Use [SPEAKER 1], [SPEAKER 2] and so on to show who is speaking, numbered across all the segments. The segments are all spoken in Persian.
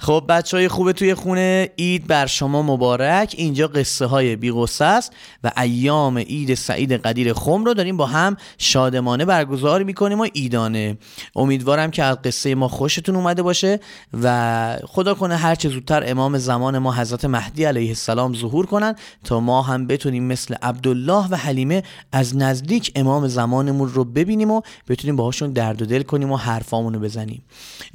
[SPEAKER 1] خب بچهای خوبه توی خونه، عید بر شما مبارک. اینجا قصه های بی غصه است و ایام عید سعید قدیر خم رو داریم با هم شادمانه برگزار میکنیم و عیدانه. امیدوارم که از قصه ما خوشتون اومده باشه و خدا کنه هر چه زودتر امام زمان ما حضرت مهدی علیه السلام ظهور کنن تا ما هم بتونیم مثل عبدالله و حلیمه از نزدیک امام زمانمون رو ببینیم و بتونیم باهاشون درد و دل کنیم و حرفامونو بزنیم.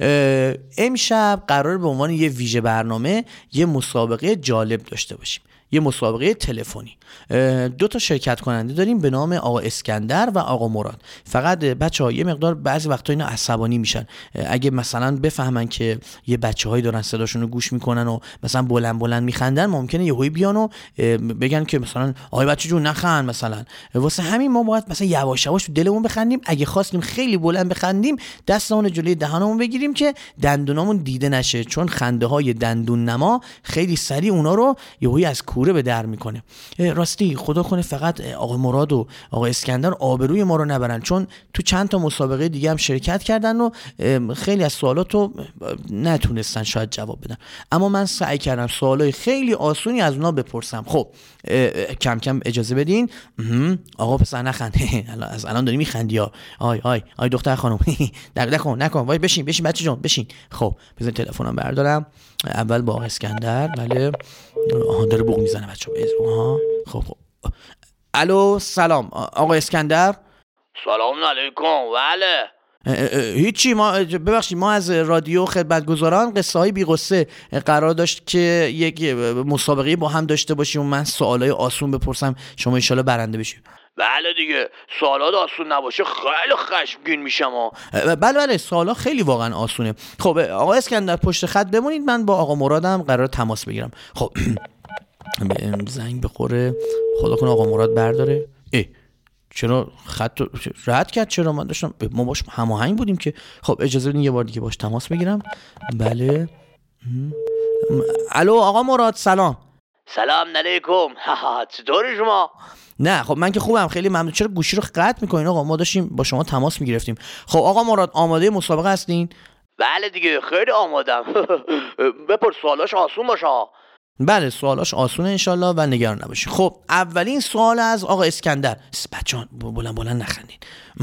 [SPEAKER 1] امشب قرار به عنوان یه ویژه برنامه یه مسابقه جالب داشته باشیم، یه مسابقه تلفنی. 2 تا شرکت کننده داریم به نام آقا اسکندر و آقا مراد. فقط بچه‌ها یه مقدار بعضی وقتا اینا عصبانی میشن اگه مثلا بفهمن که یه بچه‌هایی دارن صداشون رو گوش میکنن و مثلا بلند بلند میخندن، ممکنه یهویی بیان و بگن که مثلا آقای بچه جون نخند. مثلا واسه همین ما باید مثلا یواش یواش تو دلمون بخندیم. اگه خواستیم خیلی بلند بخندیم دستمون جلوی دهانمون بگیریم که دندونامون دیده نشه، چون خنده‌های دندون نما خیلی سریع اونا رو یهویی از کوره به در میکنه. راستی خدا کنه فقط آقا مراد و آقا اسکندر آبروی ما رو نبرن، چون تو چند تا مسابقه دیگه هم شرکت کردن و خیلی از سوالاتو نتونستن شاید جواب بدن، اما من سعی کردم سوالای خیلی آسونی از اونا بپرسم. خب کم کم اجازه بدین. آقا پسر نخند. از الان داری میخندی ها. آی دختر خانم نکن وای بشین بچه جون بشین. خب بزن تلفنم بردارم. اول با آقا اسکندر. بله داره بوق میزنه بچه‌ها. خب الو سلام آقا اسکندر.
[SPEAKER 2] سلام علیکم. بله
[SPEAKER 1] هیچی، ما ببخشید ما از رادیو خدمتگزاران قصه های بی غصه قرار داشت که یک مسابقه با هم داشته باشیم و من سوالای آسون بپرسم شما ان شاءالله برنده بشید.
[SPEAKER 2] بله دیگه، سوالات آسون نباشه خیلی خشمگین میشم.
[SPEAKER 1] بله سوالا خیلی واقعا آسونه. خب آقا اسکندر پشت خط بمونید، من با آقا مرادم قرار تماس بگیرم. خب زنگ بخوره، خدا کنه آقا مراد برداره. چرا خط رد کرد؟ چرا ما داشتم ما باش هماهنگ بودیم که. خب اجازه بدین یه بار دیگه باش تماس بگیرم. بله الو آقا مراد سلام.
[SPEAKER 2] سلام علیکم. چطوری شما؟
[SPEAKER 1] نه خب من که خوبم خیلی ممنون. چرا گوشی رو قطع میکنین آقا؟ ما داشتیم با شما تماس میگرفتیم. خب آقا مراد آماده مسابقه هستین؟
[SPEAKER 2] بله دیگه خیلی آمادم. بپرس سوالاش آسون باشه.
[SPEAKER 1] بله سوالاش آسونه انشالله و نگران نباشید. خب اولین سوال از آقا اسکندر. بچه‌ها بلند نخندین.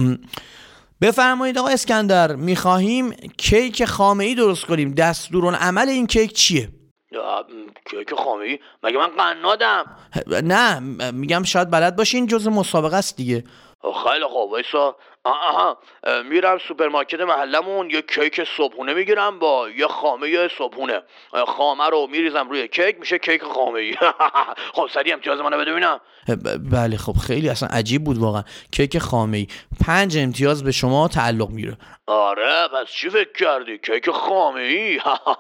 [SPEAKER 1] بفرمایید آقا اسکندر، میخواهیم کیک خامه‌ای درست کنیم. دستورالعمل این کیک چیه؟
[SPEAKER 2] کیک خامه‌ای؟ مگه من قنادم؟
[SPEAKER 1] نه میگم شاید بلد باشین، جزء مسابقه است دیگه.
[SPEAKER 2] خیلی خوب وایسا. میرم سوپرمارکت محلمون یه کیک صبحونه میگیرم با یه خامه صبحونه. خامه رو میریزم روی کیک، میشه کیک خامه‌ای. خب سریع امتیاز منو بده ببینم.
[SPEAKER 1] بله خب خیلی اصلا عجیب بود واقعا. کیک خامه‌ای 5 امتیاز به شما تعلق میگیره.
[SPEAKER 2] آره پس چی فکر کردی؟ کیک خامه‌ای.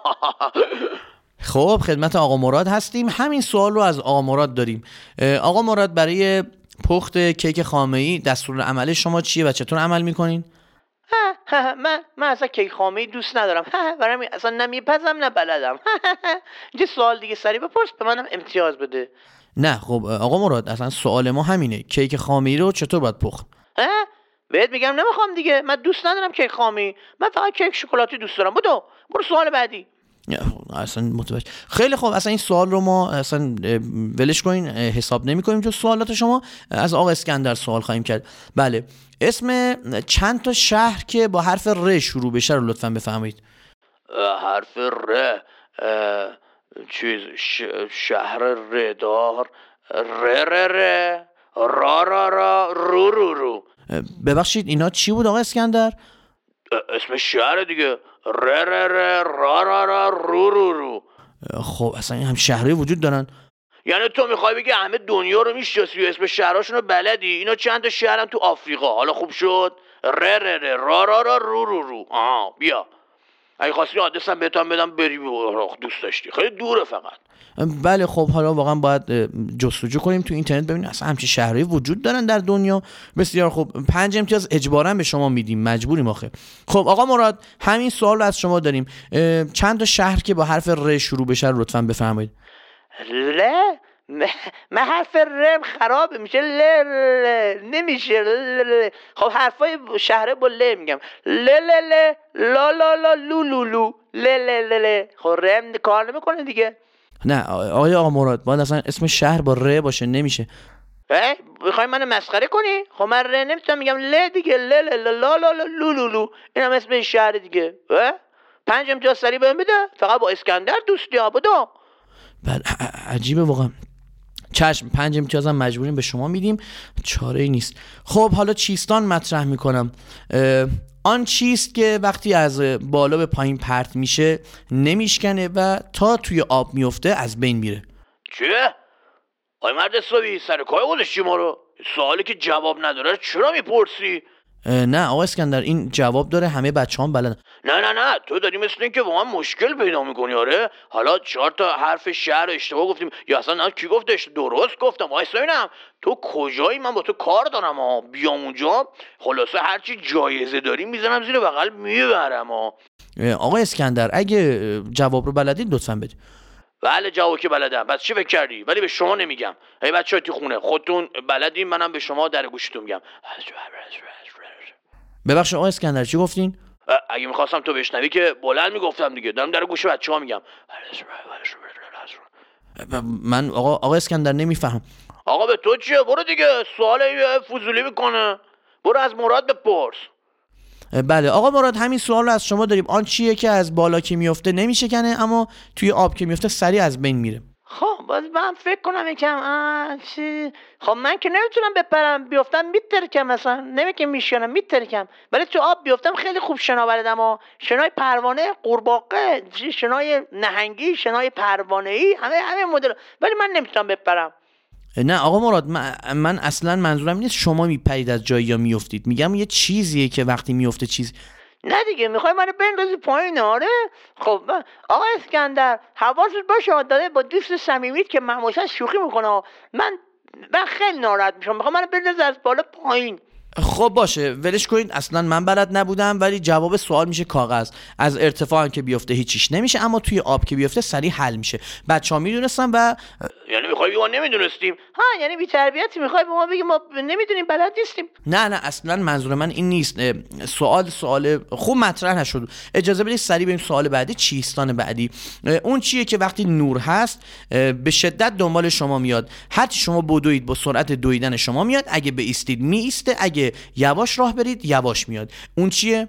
[SPEAKER 1] خب خدمت آقا مراد هستیم. همین سوال رو از آقا مراد داریم. آقا مراد برای پخت کیک خامه‌ای دستورالعمل شما چیه و چطور عمل میکنین؟
[SPEAKER 2] من اصلا کیک خامه‌ای دوست ندارم. برام اصلا نه میپزم نه بلدم. یه سوال دیگه سری بپرس به منم امتیاز بده.
[SPEAKER 1] نه خب آقا مراد اصلا سوال ما همینه، کیک خامه‌ای رو چطور باید پخت؟
[SPEAKER 2] بهت میگم نمیخوام دیگه، من دوست ندارم کیک خامه‌ای، من فقط کیک شکلاتی دوست دارم. برو سوال بعدی.
[SPEAKER 1] اصلا متوجه. خیلی خوب اصلا این سوال رو ما اصلا ولش کنین، حساب نمی کنیم. جو سوالات شما از آقا اسکندر سوال خواهیم کرد. بله اسم چند تا شهر که با حرف ر شروع بشه رو لطفا بفرمایید.
[SPEAKER 2] حرف ر شهر ردار را رو.
[SPEAKER 1] ببخشید اینا چی بود آقا اسکندر؟
[SPEAKER 2] اسم شهر دیگه. را رو.
[SPEAKER 1] خب اصلا هم شهری وجود دارن؟
[SPEAKER 2] یعنی تو میخوای بگی همه دنیا رو میشناسی و اسم شهرهاشون رو بلدی؟ اینا چند تا شهرن تو آفریقا. حالا خوب شد. را رو. بیا اگه خواستی آدرسم بهتون بدم بری دوست داشتی. خیلی دوره فقط.
[SPEAKER 1] بله خب حالا واقعا باید جستجو کنیم تو اینترنت ببینیم اصلا همچین شهرهایی وجود دارن در دنیا. بسیار خوب 5 امتیاز اجباراً به شما میدیم، مجبوریم آخه. خب آقا مراد همین سوال رو از شما داریم. چند تا شهر که با حرف ر شروع بشه لطفاً بفرمایید.
[SPEAKER 2] من حرف رم خرابه میشه نمیشه. خب حرفای شهره با ل میگم. لا لا لا لو ل خب رم کار نمیکنه دیگه.
[SPEAKER 1] نه آقا مراد، باید اصلا اسم شهر با ر باشه، نمیشه.
[SPEAKER 2] میخوای منو مسخره کنی؟ خب من ر نمیتونم میگم ل دیگه، ل ل لا لا لو لو لو، اینم اسم شهر دیگه. 5 امتیاز سری بهم بده، فقط با اسکندر دوستی ها بدو.
[SPEAKER 1] بله عجیبه واقعا. چشم، 5 امتیازم مجبوریم به شما میدیم، چاره ای نیست. خب حالا چیستان مطرح میکنم. آن چیست که وقتی از بالا به پایین پرت میشه نمیشکنه و تا توی آب میفته از بین میره.
[SPEAKER 2] چه؟ آی مرد حسابی، سر کار گذاشتی ما رو؟ سوالی که جواب نداره چرا میپرسی؟
[SPEAKER 1] نه آقا اسکندر، این جواب داره، همه بچه‌هام بلدن.
[SPEAKER 2] نه تو داری مثل این که واقعا مشکل پیدا میکنی. آره حالا 4 تا حرف شهر اشتباه گفتیم یا اصلا کی گفتش درست گفتم؟ وایسا ببینم تو کجایی، من با تو کار دارم بیام اونجا، خلاصه هرچی جایزه داری میزنم زیر بغل میبرم.
[SPEAKER 1] آقا اسکندر اگه جواب رو بلدید لطفاً بدید.
[SPEAKER 2] بله جواب که بلدم، بس چی فکر کردی؟ ولی به شما نمیگم. ای بچه‌ها تو خونه خودتون بلدین، منم به شما در گوشتون میگم.
[SPEAKER 1] ببخشید آقا اسکندر چی گفتین؟
[SPEAKER 2] اگه میخواستم تو بشنوی که بلند میگفتم دیگه، دارم در گوش بچه‌ها میگم.
[SPEAKER 1] من آقا اسکندر نمیفهم.
[SPEAKER 2] آقا به تو چیه؟ برو دیگه، سوال فضولی میکنه، برو از مراد بپرس.
[SPEAKER 1] بله آقا مراد، همین سوال رو از شما داریم. آن چیه که از بالا که میفته نمیشکنه اما توی آب که میفته سریع از بین میره؟
[SPEAKER 2] خب باز من فکر کنم یکم چی. خب من که نمیتونم بپرم، بیفتم میترکم، مثلا نمیگم میشکنم، میترکم، ولی تو آب بیفتم خیلی خوب شنا بلدم. شنای پروانه، قورباغه، شنای نهنگی، شنای پروانه‌ای، همه مدل، ولی من نمیتونم بپرم.
[SPEAKER 1] نه آقا مراد، من اصلا منظورم نیست شما میپرید از جایی یا میافتید، میگم یه چیزیه که وقتی میفته چیز.
[SPEAKER 2] نه دیگه میخوای منو بندازی پایین؟ آره خب آقا اسکندر حواست باشه، داره با دوست صمیمیت که معمولا شوخی میکنه، من خیلی ناراحت میشم، میخوام منو بندازی از بالا پایین.
[SPEAKER 1] خب باشه ولش کنید، اصلا من بلد نبودم، ولی جواب سوال میشه کاغذ. از ارتفاع هم که بیفته هیچیش نمیشه، اما توی آب که بیفته سریع حل میشه. بچه‌ها میدونستن و
[SPEAKER 2] یعنی میخوای بگی ما نمیدونستیم؟ یعنی بی تربیتی میخوای به ما بگی ما نمیدونیم، بلد نیستیم؟
[SPEAKER 1] نه اصلا منظور من این نیست. سوال خوب مطرح نشد. اجازه بدید سریع بریم سوال بعدی. چیستان بعدی اون چیه که وقتی نور هست به شدت دنبال شما میاد، هرچی شما بدوید با سرعت دویدن شما میاد، اگه بایستید میایسته، اگه یواش راه برید یواش میاد. اون چیه؟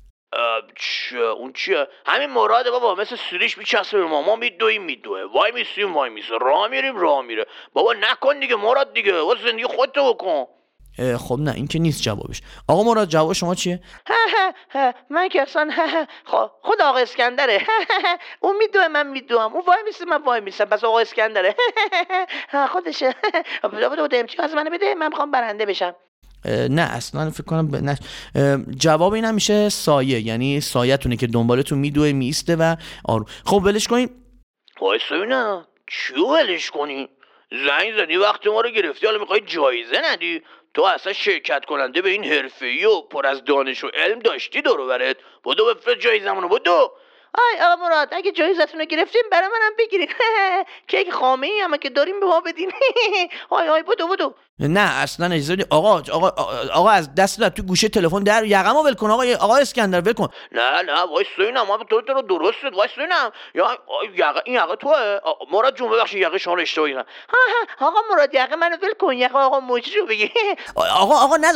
[SPEAKER 2] اون چیه؟ همین مراده بابا، مثل سریش میچسبه به ما میدوه، وای میسیم راه میره. بابا نکن دیگه مراد دیگه، واسه زندگی خودتو بکن.
[SPEAKER 1] خب نه این که نیست جوابش. آقا مراد جواب شما چیه؟
[SPEAKER 2] من که اصلا خود آقا اسکندره. اون میدوه من میدوم، اون وای میسه من وای میسم، پس آقا اسکندره. خودشه. بده امتیاز منو بده، من میخوام برنده بشم.
[SPEAKER 1] نه اصلا فکر کنم جواب این هم میشه سایه، یعنی سایه‌تونه که دنبالتون میدوه میسته و آروم. خب ولش کنین.
[SPEAKER 2] وایسا ببینم چیو ولش کنی؟ زنگ زدی وقت ما رو گرفتی، حالا میخوای جایزه ندی؟ تو اصلا شرکت کننده به این حرفه‌ای و پر از دانش و علم داشتی دور و برت، بدو بفرست جایزمونو بدو. آقا مراد اگه جایزتون رو گرفتیم برای منم بگیرین. کیک خامه‌ای هم که داریم به ما بدین. بدو.
[SPEAKER 1] نه اصلا اجازه بدید. آقا از دست تو گوشه تلفن در یقمو ول کن. آقا اسکندر ول کن.
[SPEAKER 2] نه وایس اینم ما تو رو درست وایس اینم. یا این یقه توه. مراد جون ببخشید یقه شما رو اشتباه گرفتم. آقا مراد یقه منو ول کن، یقه آقا موجی رو بگی.
[SPEAKER 1] آقا نه.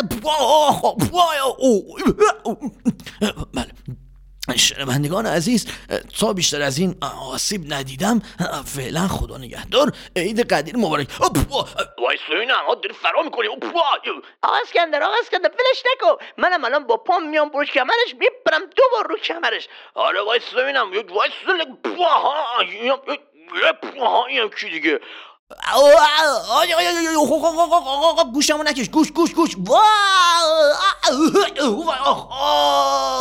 [SPEAKER 1] بله شنوندگان عزیز، تا بیشتر از این آسیب ندیدم، فعلا خدا نگهدار، عید قدیر مبارک.
[SPEAKER 2] وایس اینم داری فرا میکنی. آقا اسکندر ولش نکن، منم الان با پام میام برو کمرش میپرم دوبار رو کمرش. آره وایس اینم وایس اینم کی دیگه.
[SPEAKER 1] گوشمو نکش، گوش